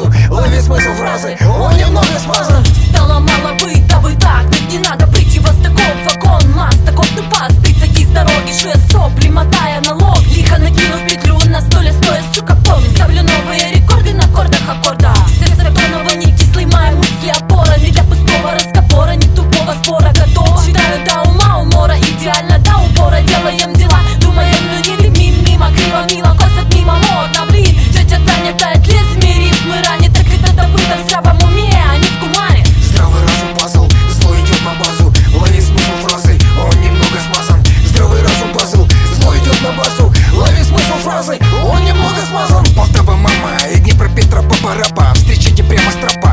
базу, лови смысл фразы, он немного смазан. Стало мало быть, а вы так, ведь не надо прийти вас таков, вагон, масс, таков ты пас. Прицаки с дороги, жуя сопли, мотая налог. Лихо накинув петлю на столе, стоя, сука, помни. Ставлю новые рекорды на аккордах аккорда. Сердце тонного, не кислый, мои мысли опора. Не для пустого разговора, не тупого спора. Готов, читаю до ума умора, идеально до упора. Делаем дела, думаем, ну не ты мимо, криво, мило, косят мимо модно, блин. Тетя Таня тает лезвиями рифмы ранит, так это добыто в здравом уме, а не в кумаре. Здравый разум пазл, зло идет на базу, лови смысл фразы, он немного смазан. Здравый разум пазл, зло идет на базу, лови смысл фразы, он немного смазан. Полтава, мама, и Днепропетра, папа-рапа, встречайте прямо с тропа.